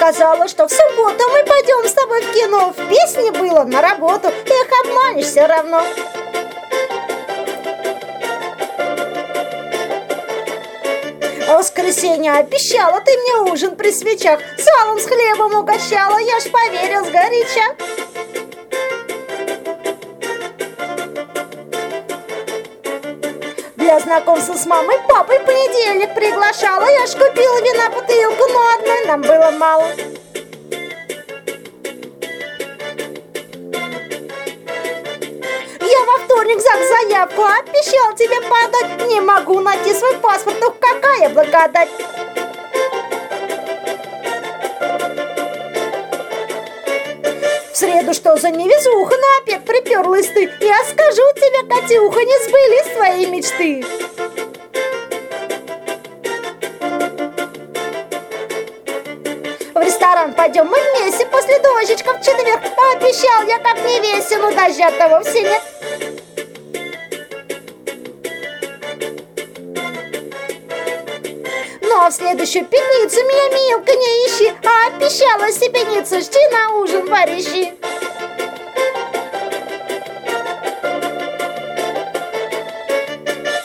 сказала, что в субботу мы пойдем с тобой в кино. В песне было, на работу. Ты их обманешь все равно. В воскресенье обещала ты мне ужин при свечах, салом с хлебом угощала, я ж поверил сгоряча. Для знакомства с мамой папой в понедельник приглашала, я ж купила вина бутылку, но одной нам было мало. Я во вторник заявку обещал тебе подать. Не могу найти свой паспорт, ну какая благодать. В среду что за невезуха, на обед приперлась ты. Я скажу тебе, Катюха, не сбылись твои мечты. В ресторан пойдем мы вместе после дождичка в четверг. Обещал я, как не весело, дождя-то вовсе нет. Но в следующую пятницу меня, милка, не ищи. А обещала себе пятницу, жди на ужин варищи.